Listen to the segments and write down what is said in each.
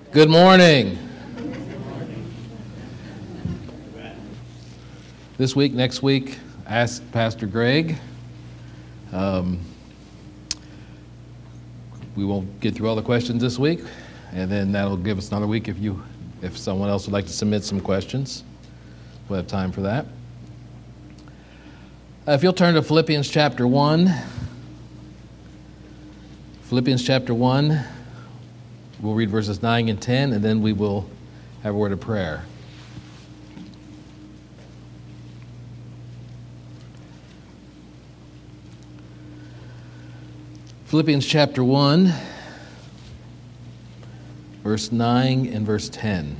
Good morning. This week, next week, ask Pastor Greg. We won't get through all the questions this week, and then that'll give us another week if someone else would like to submit some questions. We'll have time for that. If you'll turn to Philippians chapter 1. Philippians chapter 1. We'll read verses 9 and 10, and then we will have a word of prayer. Philippians chapter 1, verse 9 and verse 10.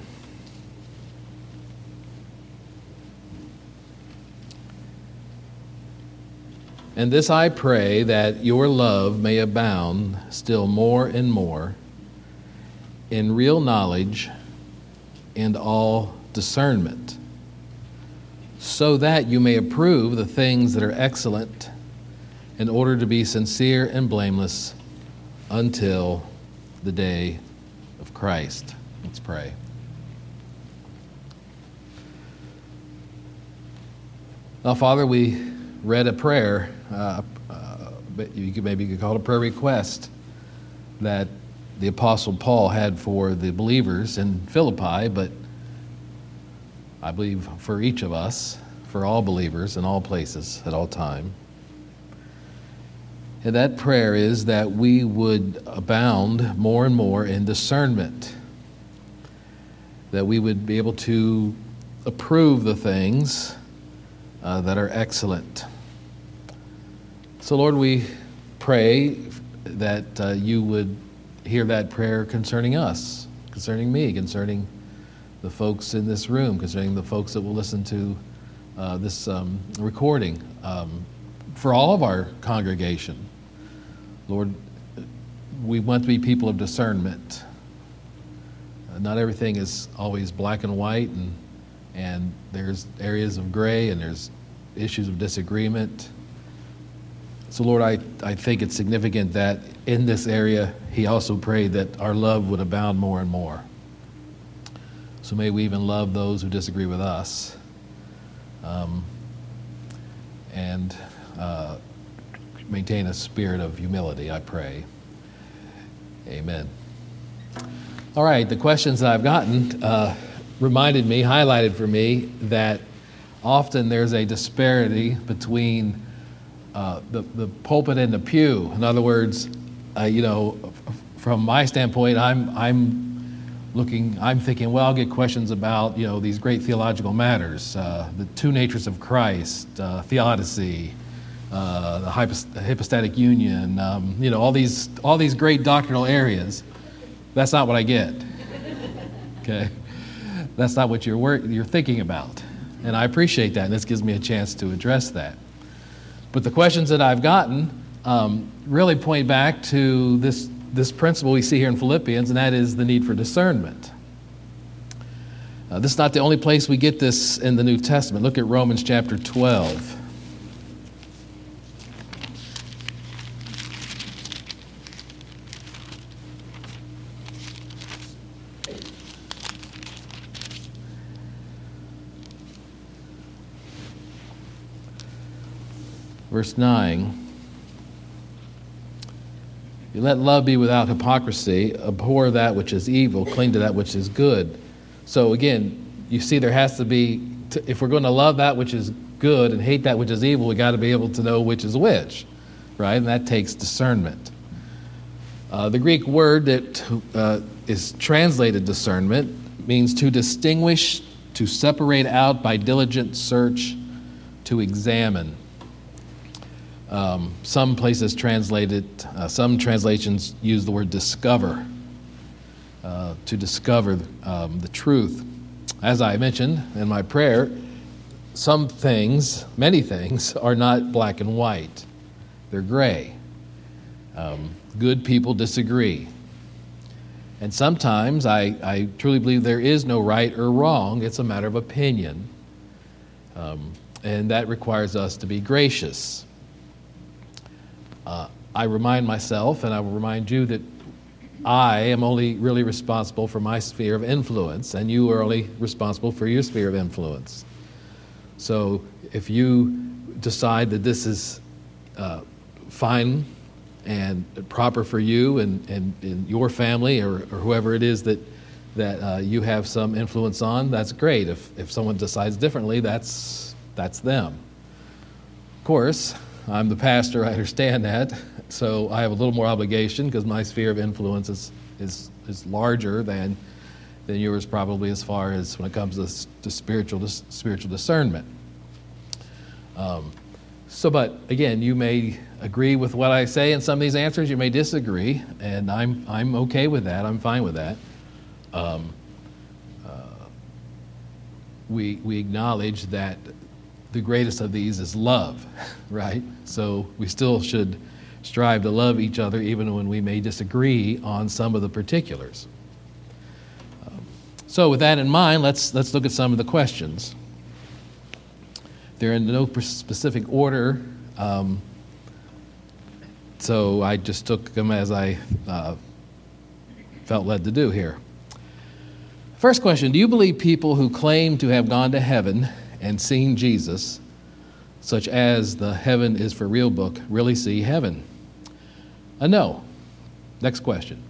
And this I pray, that your love may abound still more and more in real knowledge and all discernment, so that you may approve the things that are excellent, in order to be sincere and blameless until the day of Christ. Let's pray. Now, Father, we read a prayer, maybe you could call it a prayer request, that the Apostle Paul had for the believers in Philippi, but I believe for each of us, for all believers in all places at all time. And that prayer is that we would abound more and more in discernment, that we would be able to approve the things that are excellent. So, Lord, we pray that you would hear that prayer concerning us, concerning me, concerning the folks in this room, concerning the folks that will listen to this recording, for all of our congregation. Lord, we want to be people of discernment. Not everything is always black and white, and there's areas of gray, and there's issues of disagreement. So, Lord, I think it's significant that in this area, he also prayed that our love would abound more and more. So may we even love those who disagree with us, and maintain a spirit of humility, I pray. Amen. All right, the questions that I've gotten highlighted for me that often there's a disparity between the pulpit and the pew. In other words, from my standpoint, I'm thinking, well, I'll get questions about, these great theological matters, the two natures of Christ, theodicy, the hypostatic union, all these great doctrinal areas. That's not what I get. Okay, that's not what you're thinking about, and I appreciate that. And this gives me a chance to address that. But the questions that I've gotten really point back to this principle we see here in Philippians, and that is the need for discernment. This is not the only place we get this in the New Testament. Look at Romans chapter 12. Verse 9, you let love be without hypocrisy, abhor that which is evil, cling to that which is good. So again, you see there has to be, if we're going to love that which is good and hate that which is evil, we got to be able to know which is which, right? And that takes discernment. The Greek word that is translated discernment means to distinguish, to separate out by diligent search, to examine. Some places some translations use the word discover, to discover the truth. As I mentioned in my prayer, many things are not black and white. They're gray. Good people disagree. And sometimes I truly believe there is no right or wrong. It's a matter of opinion. And that requires us to be gracious. I remind myself, and I will remind you, that I am only really responsible for my sphere of influence, and you are only responsible for your sphere of influence. So if you decide that this is fine and proper for you and your family or whoever it is that you have some influence on, that's great. If someone decides differently, that's them. Of course, I'm the pastor, I understand that, so I have a little more obligation because my sphere of influence is larger than yours, probably, as far as when it comes to spiritual discernment. But again, you may agree with what I say in some of these answers, you may disagree, and I'm okay with that, I'm fine with that. We acknowledge that the greatest of these is love, right? So we still should strive to love each other even when we may disagree on some of the particulars. So with that in mind, let's look at some of the questions. They're in no specific order, so I just took them as I felt led to do here. First question, do you believe people who claim to have gone to heaven and seen Jesus, such as the Heaven is for Real book, really see heaven? No. Next question.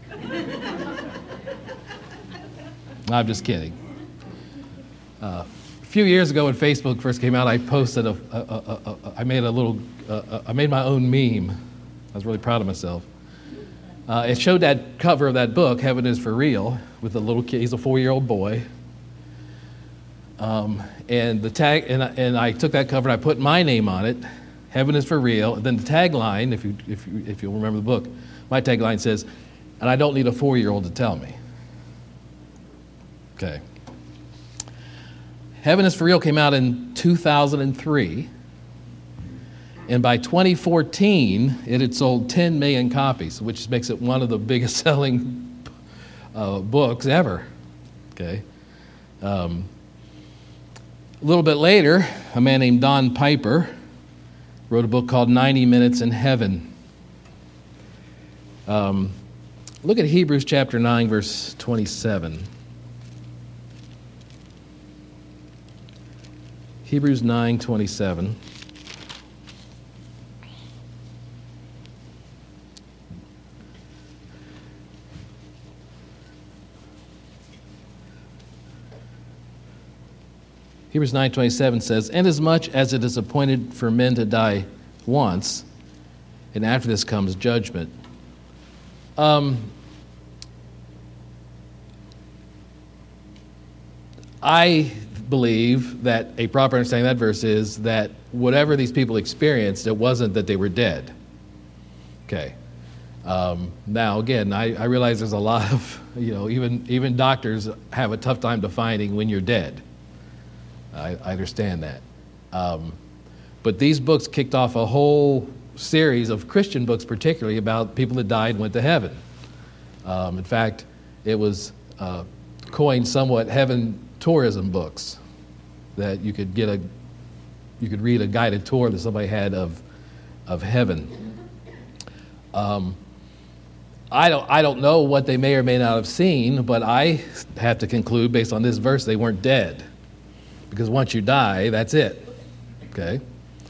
I'm just kidding. A few years ago when Facebook first came out, I posted I made my own meme. I was really proud of myself. It showed that cover of that book, Heaven is for Real, with a little kid. He's a 4-year-old boy. And the tag, and I took that cover and I put my name on it, Heaven is for Real. And then the tagline, if you'll remember the book, my tagline says, and I don't need a 4-year-old to tell me. Okay. Heaven is for Real came out in 2003. And by 2014, it had sold 10 million copies, which makes it one of the biggest selling books ever. Okay. A little bit later, a man named Don Piper wrote a book called 90 Minutes in Heaven. Look at Hebrews chapter 9, verse 27. Hebrews 9:27. Hebrews 9:27 says, "Inasmuch as it is appointed for men to die once, and after this comes judgment." I believe that a proper understanding of that verse is that whatever these people experienced, it wasn't that they were dead. Okay. Now, again, I realize there's a lot of, even doctors have a tough time defining when you're dead. I understand that. But these books kicked off a whole series of Christian books, particularly about people that died and went to heaven. In fact, it was coined somewhat heaven tourism books, that you could read a guided tour that somebody had of heaven. I don't know what they may or may not have seen, but I have to conclude based on this verse they weren't dead. Because once you die, that's it. Okay?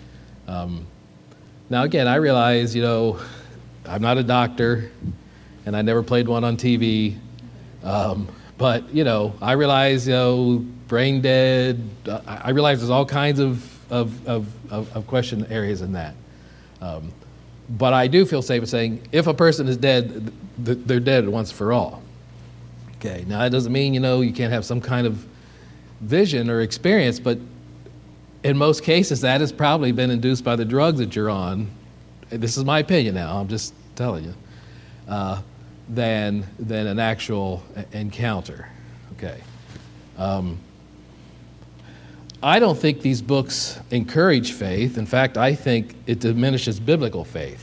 Now again, I realize, I'm not a doctor, and I never played one on TV, but, I realize, brain dead, I realize there's all kinds of question areas in that. But I do feel safe in saying, if a person is dead, they're dead once for all. Okay, now that doesn't mean, you can't have some kind of vision or experience, but in most cases that has probably been induced by the drugs that you're on. This is my opinion now, I'm just telling you, than an actual encounter. Okay. I don't think these books encourage faith. In fact, I think it diminishes biblical faith.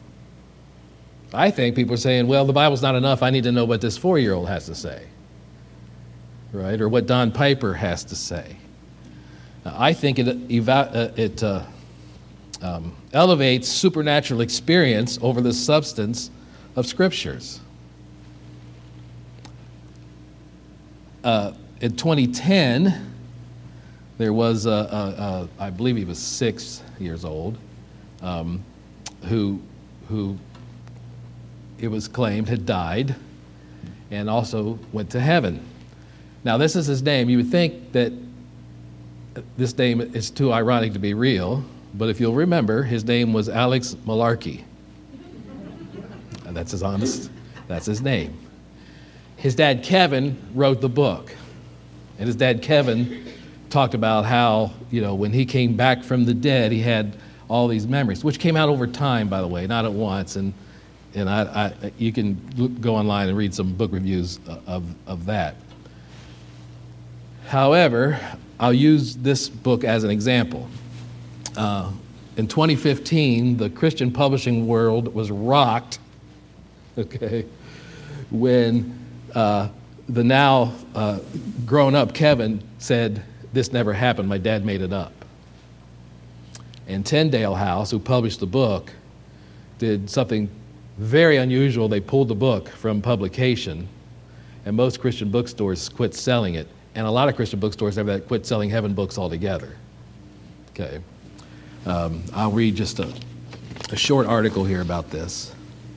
I think people are saying, well, the Bible's not enough, I need to know what this 4-year-old has to say. Right, or what Don Piper has to say. I think it elevates supernatural experience over the substance of Scriptures. in 2010, there was I believe he was 6 years old, who it was claimed had died and also went to heaven. Now, this is his name. You would think that this name is too ironic to be real, but if you'll remember, his name was Alex Malarkey. And that's his name. His dad, Kevin, wrote the book. And his dad, Kevin, talked about how, when he came back from the dead, he had all these memories, which came out over time, by the way, not at once. And you can go online and read some book reviews of that. However, I'll use this book as an example. In 2015, the Christian publishing world was rocked, when the now grown-up Kevin said, "This never happened, my dad made it up." And Tyndale House, who published the book, did something very unusual. They pulled the book from publication, and most Christian bookstores quit selling it. And a lot of Christian bookstores have that quit selling heaven books altogether. Okay. I'll read just a short article here about this.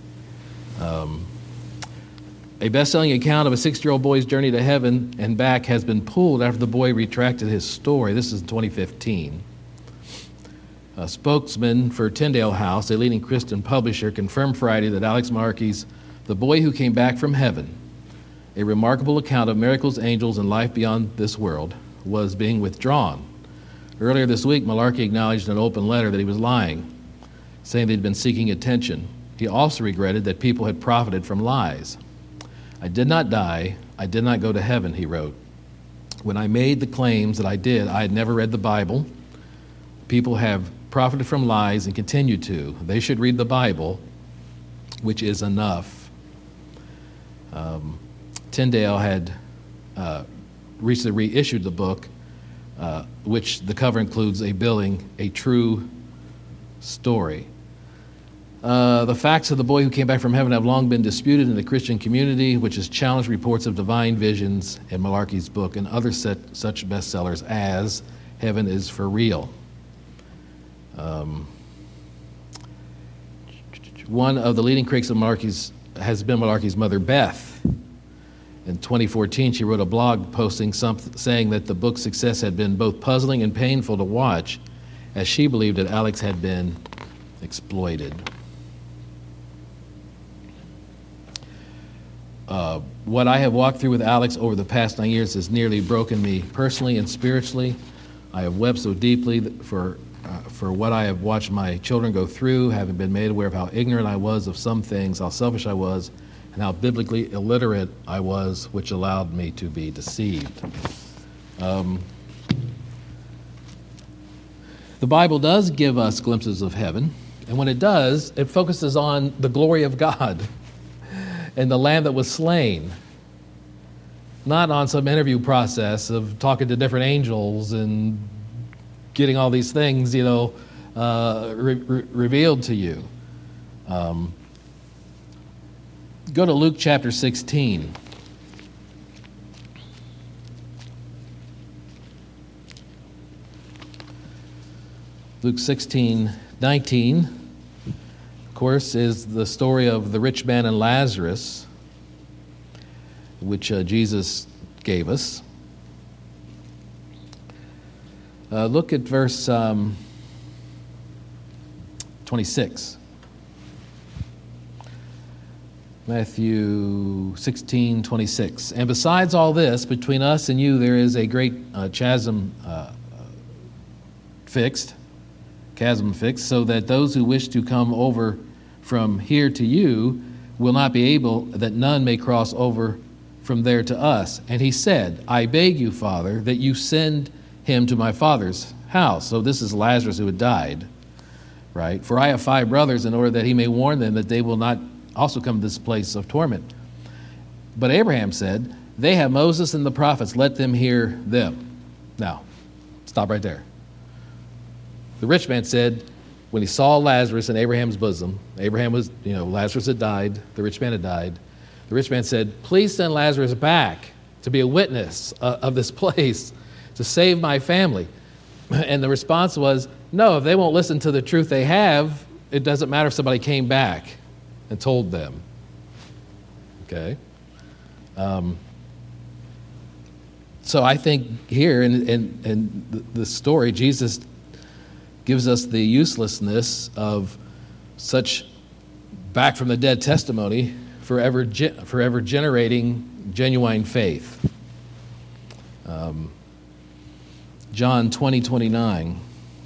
A best-selling account of a 6-year-old boy's journey to heaven and back has been pulled after the boy retracted his story. This is 2015. A spokesman for Tyndale House, a leading Christian publisher, confirmed Friday that Alex Malarkey's The Boy Who Came Back from Heaven, a remarkable account of miracles, angels, and life beyond this world, was being withdrawn. Earlier this week, Malarkey acknowledged in an open letter that he was lying, saying they'd been seeking attention. He also regretted that people had profited from lies. "I did not die. I did not go to heaven," he wrote. "When I made the claims that I did, I had never read the Bible. People have profited from lies and continue to. They should read the Bible, which is enough." Tyndale had recently reissued the book, which the cover includes a billing, "A True Story." The facts of the boy who came back from heaven have long been disputed in the Christian community, which has challenged reports of divine visions in Malarkey's book and other such bestsellers as Heaven is for Real. One of the leading critics of Malarkey's has been Malarkey's mother, Beth. In 2014, she wrote a blog posting saying that the book's success had been both puzzling and painful to watch, as she believed that Alex had been exploited. What I have walked through with Alex over the past 9 years has nearly broken me personally and spiritually. I have wept so deeply for what I have watched my children go through, having been made aware of how ignorant I was of some things, how selfish I was, and how biblically illiterate I was, which allowed me to be deceived. The Bible does give us glimpses of heaven, and when it does, it focuses on the glory of God and the Lamb that was slain, not on some interview process of talking to different angels and getting all these things, revealed to you. Go to Luke chapter 16. Luke 16:19, of course, is the story of the rich man and Lazarus, which Jesus gave us. Look at verse 26. Matthew 16:26. "And besides all this, between us and you there is a great chasm fixed, so that those who wish to come over from here to you will not be able, that none may cross over from there to us. And he said, I beg you, Father, that you send him to my father's house." So this is Lazarus who had died, right? "For I have 5 brothers, in order that he may warn them that they will not also come to this place of torment. But Abraham said, they have Moses and the prophets, let them hear them." Now, stop right there. The rich man said, when he saw Lazarus in Abraham's bosom, Abraham was, Lazarus had died, the rich man had died. The rich man said, "Please send Lazarus back to be a witness of this place, to save my family. And the response was, no, if they won't listen to the truth they have, it doesn't matter if somebody came back and told them. Okay? So I think here in the story, Jesus gives us the uselessness of such back from the dead testimony forever generating genuine faith. John 20:29.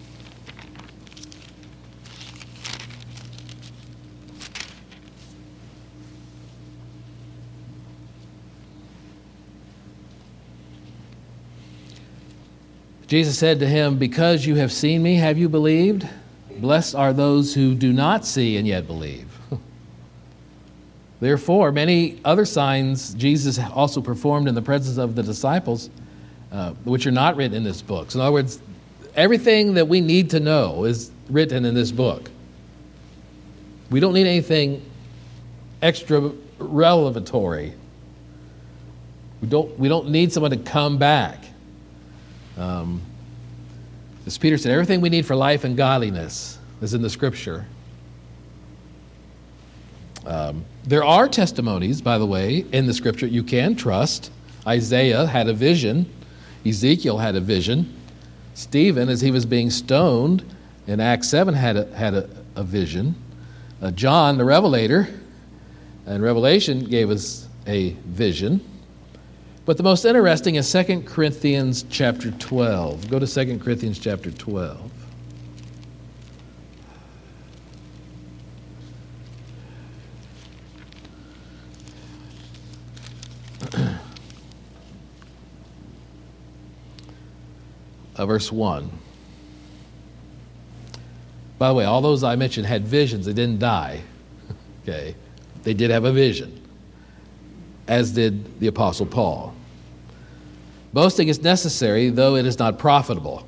Jesus said to him, "Because you have seen me, have you believed? Blessed are those who do not see and yet believe." Therefore, many other signs Jesus also performed in the presence of the disciples, which are not written in this book. So in other words, everything that we need to know is written in this book. We don't need anything extra revelatory. We don't need someone to come back. As Peter said, everything we need for life and godliness is in the Scripture. There are testimonies, by the way, in the Scripture you can trust. Isaiah had a vision. Ezekiel had a vision. Stephen, as he was being stoned in Acts 7, had a vision. John, the Revelator, in Revelation gave us a vision. But the most interesting is 2 Corinthians chapter 12. Go to 2 Corinthians chapter 12. Verse 1. By the way, all those I mentioned had visions. They didn't die. Okay? They did have a vision, as did the Apostle Paul. Boasting is necessary, though it is not profitable.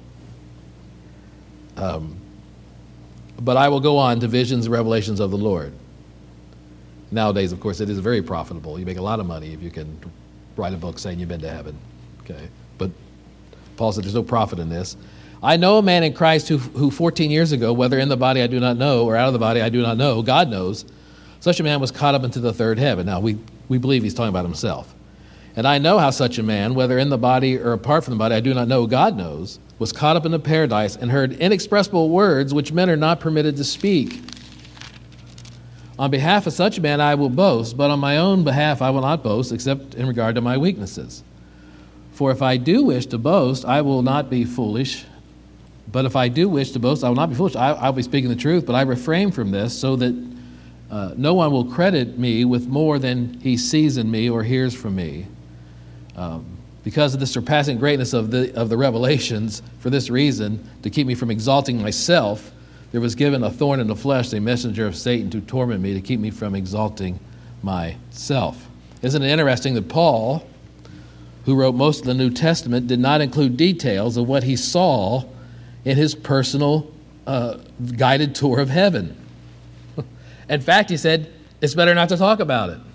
But I will go on to visions and revelations of the Lord. Nowadays, of course, it is very profitable. You make a lot of money if you can write a book saying you've been to heaven. Okay? But Paul said there's no profit in this. I know a man in Christ who 14 years ago, whether in the body I do not know or out of the body I do not know, God knows, such a man was caught up into the third heaven. Now, we believe he's talking about himself. And I know how such a man, whether in the body or apart from the body, I do not know, God knows, was caught up into paradise and heard inexpressible words which men are not permitted to speak. On behalf of such a man I will boast, but on my own behalf I will not boast, except in regard to my weaknesses. For if I do wish to boast, I will not be foolish. But if I do wish to boast, I will not be foolish. I'll be speaking the truth, but I refrain from this so that no one will credit me with more than he sees in me or hears from me. Because of the surpassing greatness of the revelations, for this reason, to keep me from exalting myself, there was given a thorn in the flesh, a messenger of Satan to torment me, to keep me from exalting myself. Isn't it interesting that Paul, who wrote most of the New Testament, did not include details of what he saw in his personal guided tour of heaven? In fact, he said, it's better not to talk about it.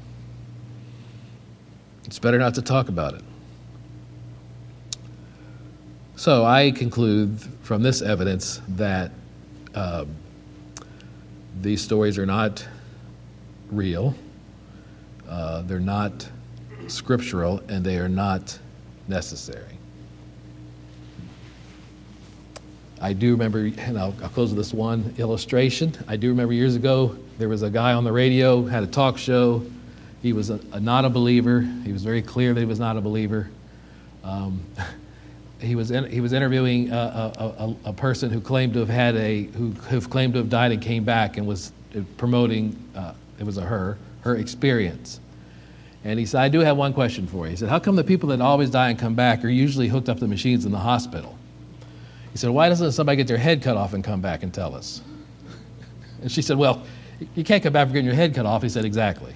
It's better not to talk about it. So I conclude from this evidence that these stories are not real, they're not scriptural, and they are not necessary. I do remember, and I'll close with this one illustration. I do remember years ago, there was a guy on the radio, had a talk show. He was not a believer. He was very clear that he was not a believer. He was interviewing a person who claimed to have claimed to have died and came back, and was promoting. It was her experience. And he said, "I do have one question for you." He said, "How come the people that always die and come back are usually hooked up to machines in the hospital?" He said, "Why doesn't somebody get their head cut off and come back and tell us?" And she said, "Well, you can't come back for getting your head cut off." He said, "Exactly."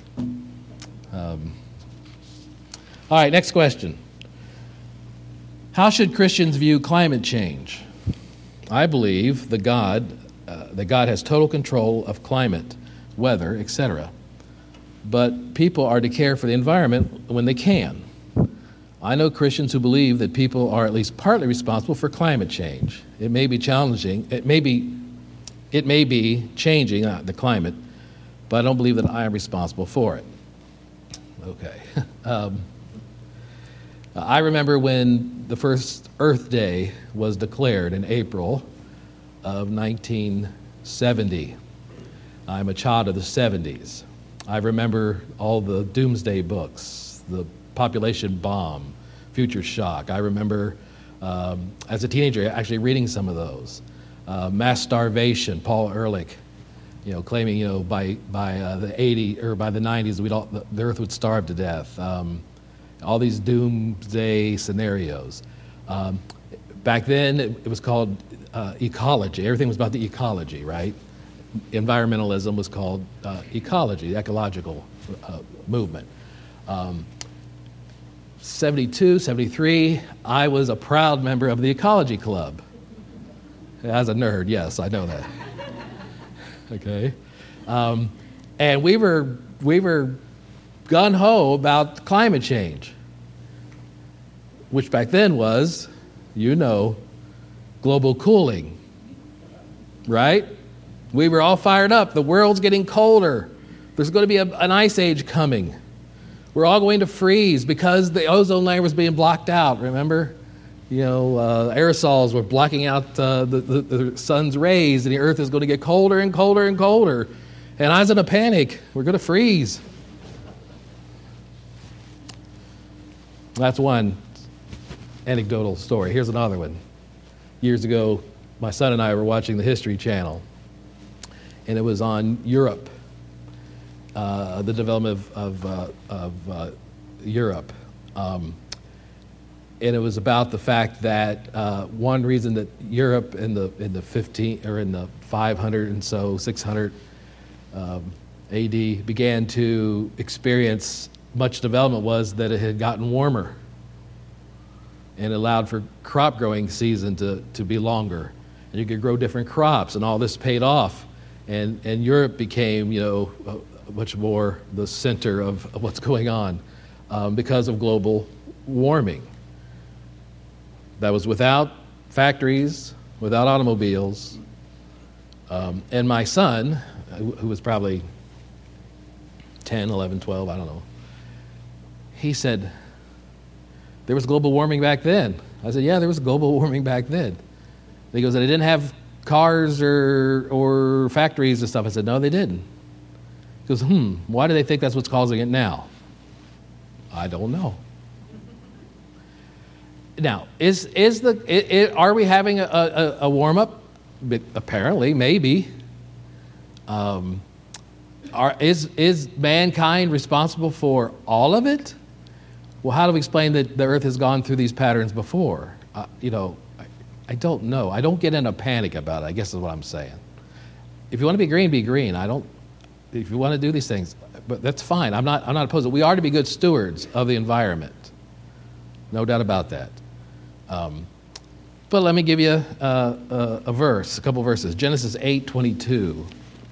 All right, next question. How should Christians view climate change? I believe that God has total control of climate, weather, etc. But people are to care for the environment when they can. I know Christians who believe that people are at least partly responsible for climate change. It may be challenging. It may be changing the climate, but I don't believe that I am responsible for it. Okay. I remember when the first Earth Day was declared in April of 1970. I'm a child of the 70s. I remember all the doomsday books, the population bomb, future shock. I remember as a teenager actually reading some of those. Mass starvation, Paul Ehrlich, claiming by the 80s or by the 90s the earth would starve to death. All these doomsday scenarios. Back then it was called ecology. Everything was about the ecology, right? Environmentalism was called ecology, the ecological movement. 72, 73, I was a proud member of the Ecology Club. As a nerd, yes, I know that. Okay. And we were gung-ho about climate change, which back then was, global cooling, right? We were all fired up. The world's getting colder. There's going to be an ice age coming. We're all going to freeze because the ozone layer was being blocked out, remember? Aerosols were blocking out the sun's rays, and the earth is going to get colder and colder and colder. And I was in a panic. We're going to freeze. That's one anecdotal story. Here's another one. Years ago, my son and I were watching the History Channel, and it was on Europe, the development of Europe. And it was about the fact that one reason that Europe in the 500 and so 600 AD began to experience much development was that it had gotten warmer and allowed for crop growing season to be longer, and you could grow different crops, and all this paid off, and Europe became much more the center of what's going on because of global warming. That was without factories, without automobiles. And my son, who was probably 10, 11, 12, I don't know, he said, there was global warming back then. I said, yeah, there was global warming back then. And he goes, they didn't have cars or factories and stuff. I said, no, they didn't. He goes, why do they think that's what's causing it now? I don't know. Now, are we having a warm-up? Apparently, maybe. Is mankind responsible for all of it? Well, how do we explain that the earth has gone through these patterns before? I don't know. I don't get in a panic about it, I guess is what I'm saying. If you want to be green, be green. If you want to do these things, but that's fine. I'm not opposed to it. We are to be good stewards of the environment. No doubt about that. But let me give you a couple verses. Genesis 8:22.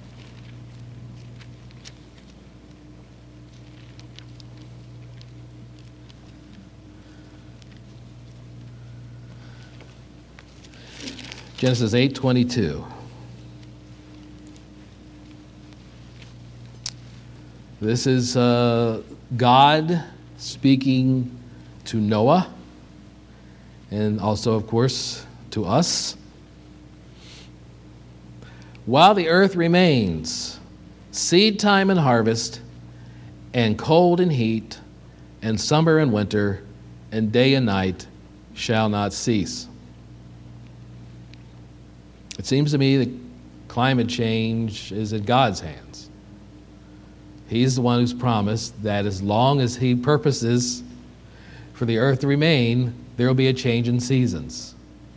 Genesis 8:22. This is God speaking to Noah, and also, of course, to us. While the earth remains, seed time and harvest, and cold and heat, and summer and winter, and day and night shall not cease. It seems to me that climate change is in God's hands. He's the one who's promised that as long as He purposes for the earth to remain, there will be a change in seasons.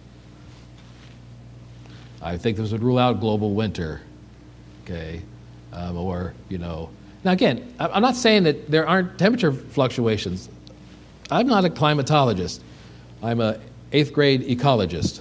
I think this would rule out global winter, okay? Now again, I'm not saying that there aren't temperature fluctuations. I'm not a climatologist. I'm a 8th grade ecologist.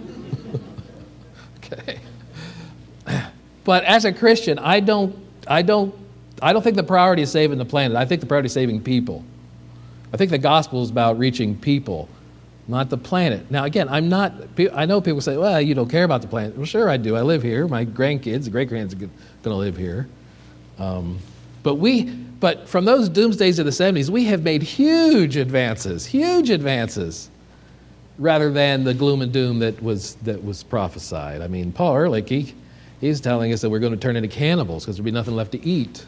Okay. But as a Christian, I don't think the priority is saving the planet. I think the priority is saving people. I think the gospel is about reaching people, not the planet. Now, again, I know people say, well, you don't care about the planet. Well, sure I do. I live here. My grandkids, great-grandkids are going to live here. But from those doomsdays of the 70s, we have made huge advances, rather than the gloom and doom that was prophesied. I mean, Paul Ehrlich, he's telling us that we're going to turn into cannibals because there'll be nothing left to eat.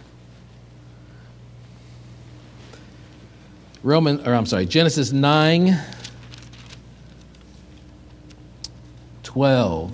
Genesis 9:12.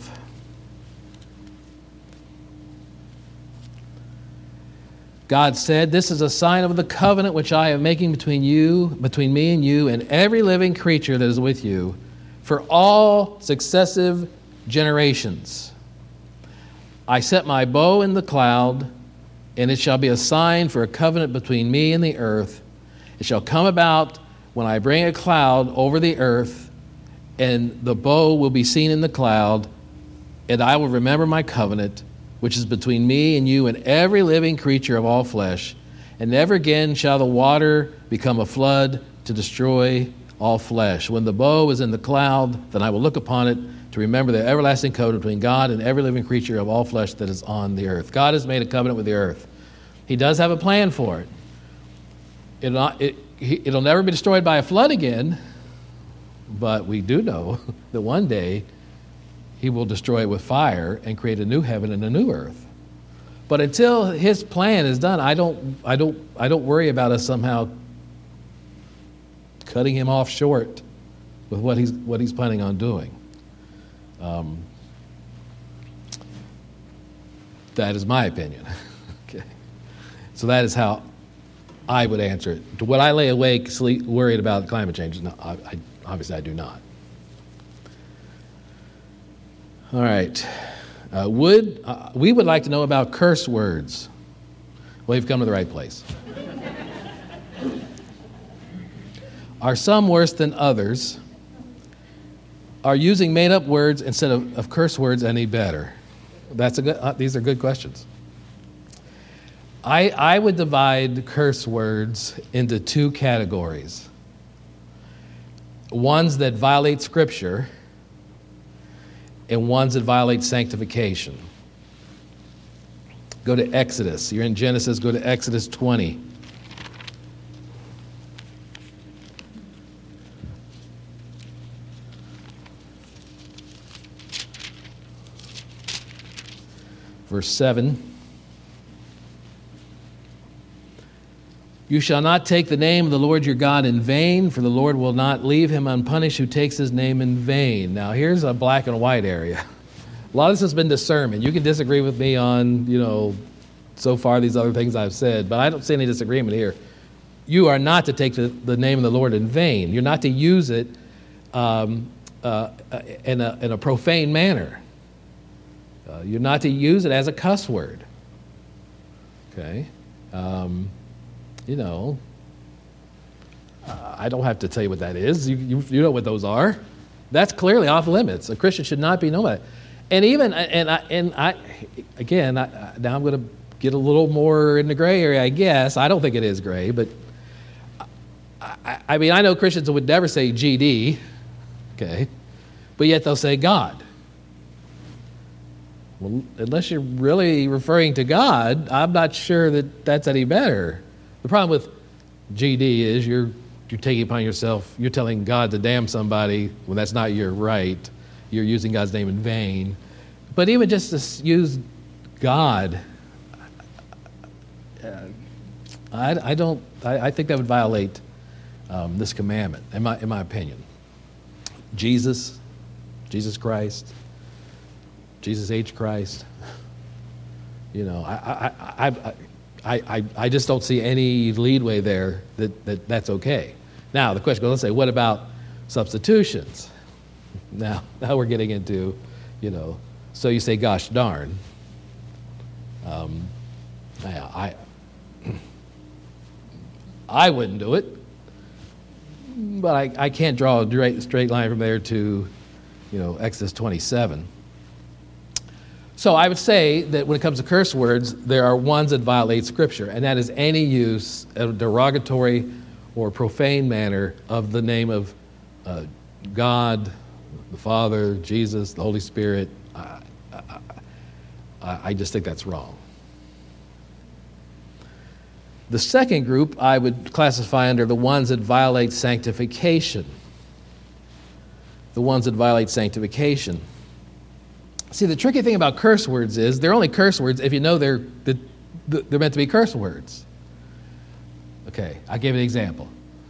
God said, "This is a sign of the covenant which I am making between me and you, and every living creature that is with you, for all successive generations. I set my bow in the cloud, and it shall be a sign for a covenant between me and the earth. It shall come about when I bring a cloud over the earth, and the bow will be seen in the cloud, and I will remember my covenant, which is between me and you and every living creature of all flesh. And never again shall the water become a flood to destroy all flesh. When the bow is in the cloud, then I will look upon it to remember the everlasting covenant between God and every living creature of all flesh that is on the earth." God has made a covenant with the earth. He does have a plan for it. It'll never be destroyed by a flood again, but we do know that one day He will destroy it with fire and create a new heaven and a new earth. But until His plan is done, I don't worry about us somehow cutting Him off short with what he's planning on doing. That is my opinion. Okay, so that is how I would answer it. Would I lay awake, worried about climate change? No, obviously I do not. All right. We would like to know about curse words. Well, you've come to the right place. Are some worse than others? Are using made-up words instead of curse words any better? These are good questions. I would divide curse words into two categories. Ones that violate Scripture and ones that violate sanctification. Go to Exodus. You're in Genesis, go to Exodus 20. Verse 7. "You shall not take the name of the Lord your God in vain, for the Lord will not leave him unpunished who takes his name in vain." Now, here's a black and white area. A lot of this has been discernment. You can disagree with me on, so far these other things I've said, but I don't see any disagreement here. You are not to take the name of the Lord in vain. You're not to use it in a profane manner. You're not to use it as a cuss word. Okay? I don't have to tell you what that is. You know what those are. That's clearly off limits. A Christian should not be known by it. And even now I'm going to get a little more in the gray area, I guess. I don't think it is gray, but I know Christians would never say GD, okay, but yet they'll say God. Well, unless you're really referring to God, I'm not sure that that's any better. The problem with GD is you're taking upon yourself, you're telling God to damn somebody when that's not your right. You're using God's name in vain. But even just to use God, I think that would violate this commandment, in my opinion. Jesus Christ, Jesus H. Christ. I just don't see any leadway there that's okay. Now the question goes, let's say, what about substitutions? Now we're getting into, so you say, gosh darn. I wouldn't do it, but I can't draw a straight line from there to, Exodus 27. So I would say that when it comes to curse words, there are ones that violate Scripture, and that is any use of derogatory or profane manner of the name of God, the Father, Jesus, the Holy Spirit. I just think that's wrong. The second group I would classify under the ones that violate sanctification. The ones that violate sanctification. See, the tricky thing about curse words is they're only curse words if you know they're meant to be curse words. Okay, I'll give you an example.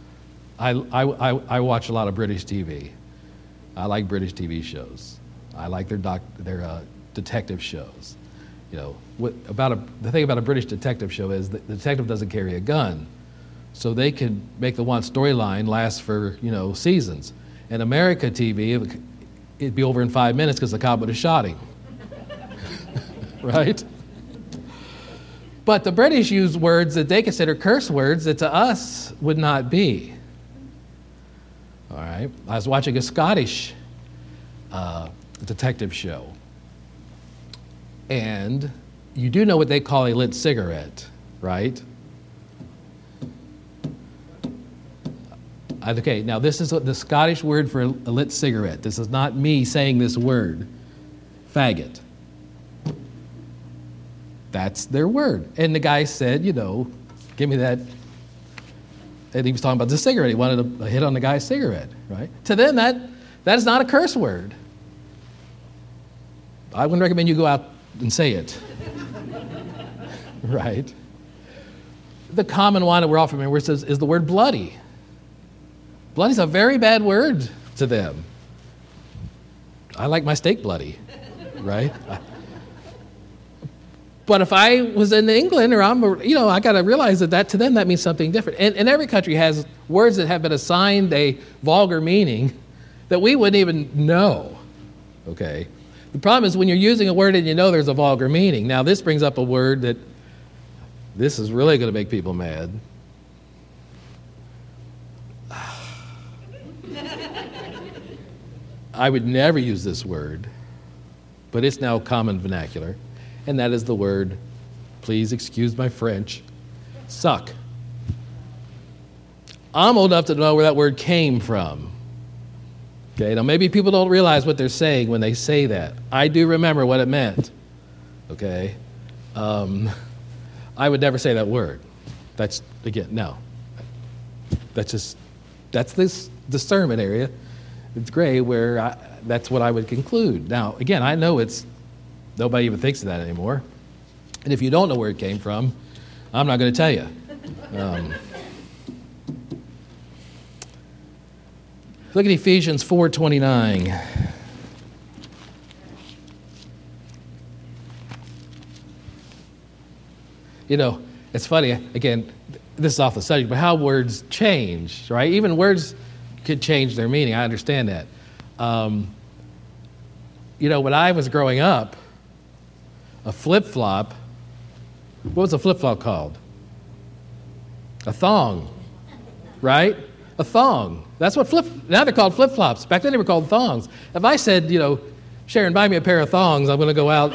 I watch a lot of British TV. I like British TV shows. I like their detective shows. You know, the thing about a British detective show is that the detective doesn't carry a gun, so they can make the one storyline last for seasons. In America TV, it'd be over in 5 minutes because the cop would have shot him, right? But the British use words that they consider curse words that to us would not be. All right, I was watching a Scottish detective show. And you do know what they call a lit cigarette, right? Okay, now this is the Scottish word for a lit cigarette. This is not me saying this word. Faggot. That's their word. And the guy said, give me that. And he was talking about the cigarette. He wanted a hit on the guy's cigarette, right? To them, that is not a curse word. I wouldn't recommend you go out and say it. Right? The common one that we're all familiar with is the word bloody. Bloody's a very bad word to them. I like my steak bloody, right? But if I was in England or I got to realize that to them that means something different. And every country has words that have been assigned a vulgar meaning that we wouldn't even know, okay? The problem is when you're using a word and there's a vulgar meaning. Now, this brings up a word that this is really going to make people mad. I would never use this word, but it's now common vernacular, and that is the word, please excuse my French, suck. I'm old enough to know where that word came from. Okay, now maybe people don't realize what they're saying when they say that. I do remember what it meant. Okay? I would never say that word. That's, again, no. That's this discernment area. It's gray where that's what I would conclude. Now, again, I know nobody even thinks of that anymore. And if you don't know where it came from, I'm not going to tell you. Look at Ephesians 4:29. It's funny, again, this is off the subject, but how words change, right? Even words could change their meaning. I understand that. When I was growing up, a flip-flop, what was a flip-flop called? A thong, right? A thong. That's what now they're called flip-flops. Back then they were called thongs. If I said, Sharon, buy me a pair of thongs, I'm going to go out.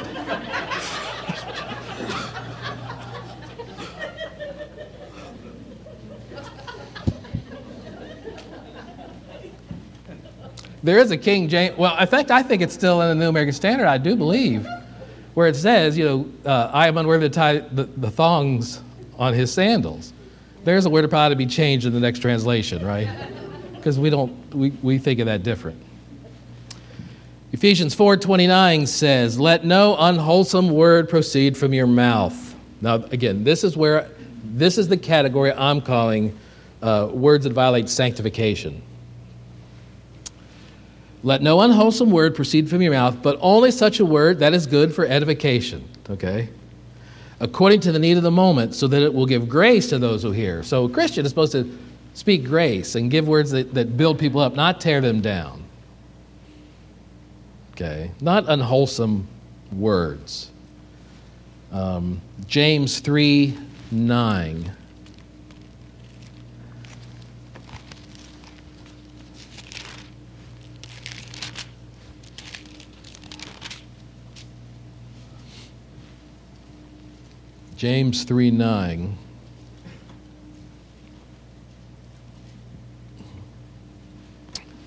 There is a King James, well, in fact, I think it's still in the New American Standard, I do believe, where it says, I am unworthy to tie the thongs on his sandals. There's a word that probably be changed in the next translation, right? Because we think of that different. Ephesians 4:29 says, let no unwholesome word proceed from your mouth. Now, again, this is the category I'm calling words that violate sanctification. Let no unwholesome word proceed from your mouth, but only such a word that is good for edification, okay? According to the need of the moment, so that it will give grace to those who hear. So a Christian is supposed to speak grace and give words that build people up, not tear them down. Okay? Not unwholesome words. James 3:9. James 3:9.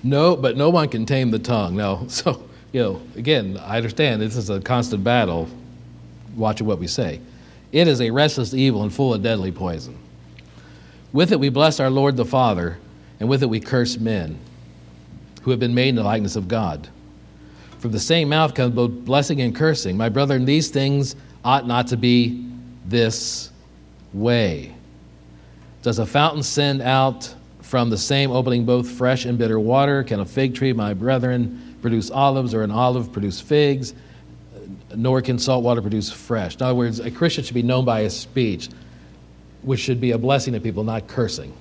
No, but no one can tame the tongue. No, so, again, I understand this is a constant battle, watching what we say. It is a restless evil and full of deadly poison. With it we bless our Lord the Father, and with it we curse men who have been made in the likeness of God. From the same mouth comes both blessing and cursing. My brethren, these things ought not to be this way. Does a fountain send out from the same opening both fresh and bitter water? Can a fig tree, my brethren, produce olives, or an olive produce figs? Nor can salt water produce fresh. In other words, a Christian should be known by his speech, which should be a blessing to people, not cursing.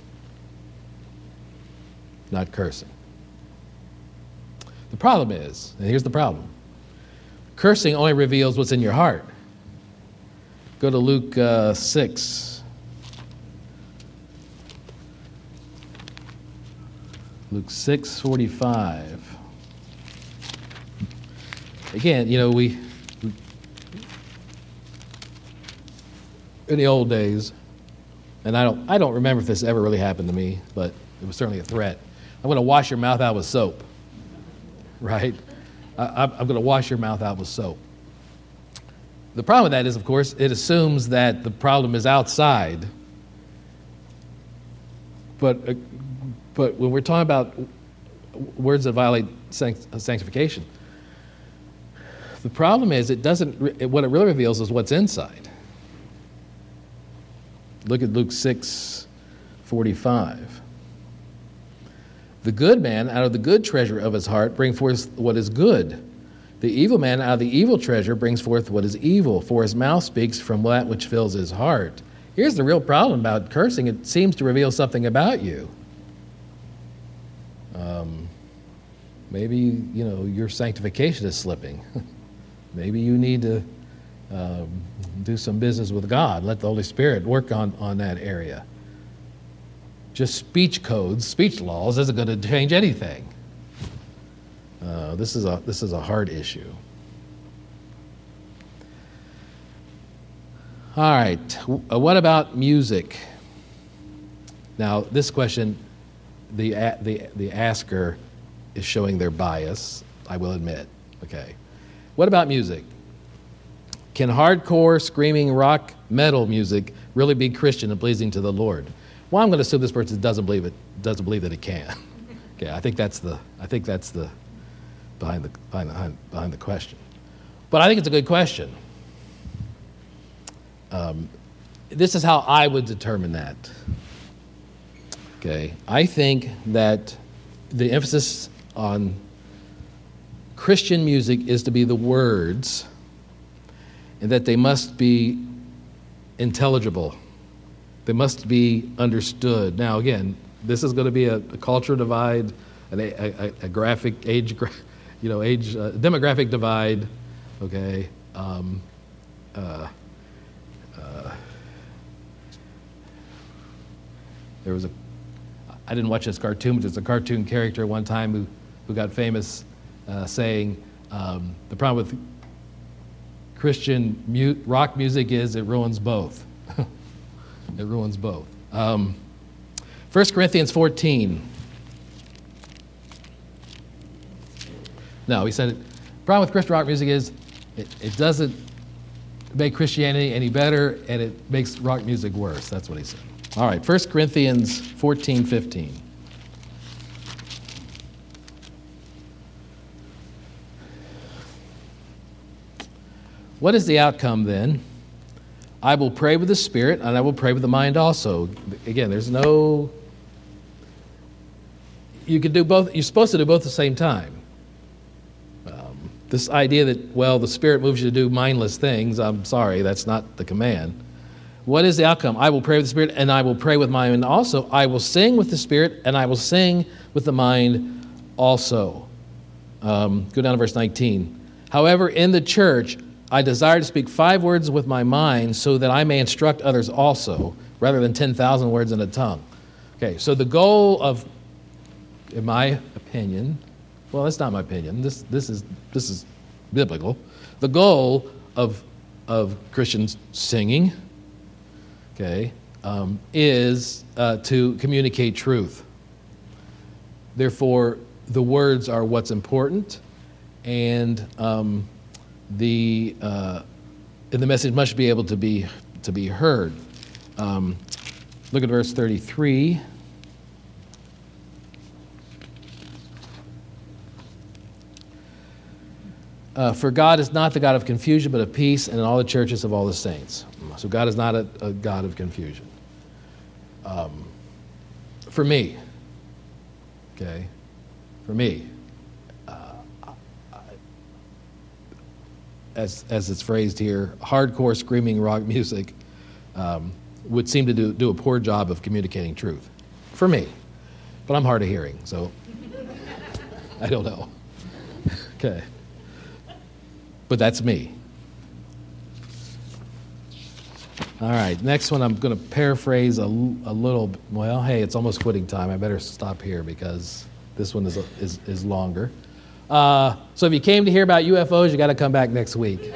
Not cursing. The problem is, and here's the problem, cursing only reveals what's in your heart. Go to Luke 6. Luke 6:45. Again, we in the old days, and I don't remember if this ever really happened to me, but it was certainly a threat. I'm going to wash your mouth out with soap. Right? I'm going to wash your mouth out with soap. The problem with that is, of course, it assumes that the problem is outside. But when we're talking about words that violate sanctification, the problem is what it really reveals is what's inside. Look at Luke 6:45. The good man out of the good treasure of his heart brings forth what is good. The evil man out of the evil treasure brings forth what is evil, for his mouth speaks from that which fills his heart. Here's the real problem about cursing. It seems to reveal something about you. Maybe, your sanctification is slipping. Maybe you need to do some business with God. Let the Holy Spirit work on that area. Just speech codes, speech laws isn't going to change anything. This is a hard issue. All right, what about music? Now, this question, the asker is showing their bias, I will admit. Okay, what about music? Can hardcore, screaming rock metal music really be Christian and pleasing to the Lord? Well, I'm going to assume this person doesn't believe that it can. Okay, I think that's the behind the question. But I think it's a good question. This is how I would determine that. Okay, I think that the emphasis on Christian music is to be the words, and that they must be intelligible. They must be understood. Now, again, this is going to be a culture divide, a graphic age, demographic divide. Okay. There was I didn't watch this cartoon, but there's a cartoon character one time who got famous saying the problem with Christian rock music is it ruins both. It ruins both. 1 Corinthians 14. No, he said, the problem with Christian rock music is it doesn't make Christianity any better, and it makes rock music worse. That's what he said. All right, 1 Corinthians 14:15. What is the outcome then? I will pray with the spirit, and I will pray with the mind also. Again, there's no... You can do both. You're supposed to do both at the same time. This idea that, the spirit moves you to do mindless things, I'm sorry, that's not the command. What is the outcome? I will pray with the spirit, and I will pray with my mind also. I will sing with the spirit, and I will sing with the mind also. Go down to verse 19. However, in the church, I desire to speak 5 words with my mind so that I may instruct others also, rather than 10,000 words in a tongue. Okay, so the goal of, in my opinion, well, that's not my opinion. This is biblical. The goal of Christians singing, okay, is to communicate truth. Therefore, the words are what's important, and the message must be able to be heard. Look at verse 33. For God is not the God of confusion, but of peace, and in all the churches of all the saints. So God is not a God of confusion. For me, okay, for me, as it's phrased here, hardcore screaming rock music would seem to do a poor job of communicating truth. For me. But I'm hard of hearing, so I don't know. Okay. But that's me. All right, next one I'm going to paraphrase a little. Well, hey, it's almost quitting time. I better stop here because this one is longer. So if you came to hear about UFOs, you got to come back next week.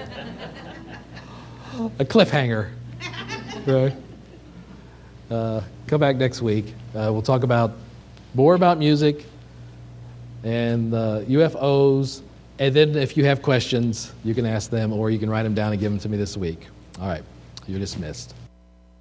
A cliffhanger. Right? Come back next week. We'll talk more about music and UFOs. And then if you have questions, you can ask them or you can write them down and give them to me this week. All right, you're dismissed.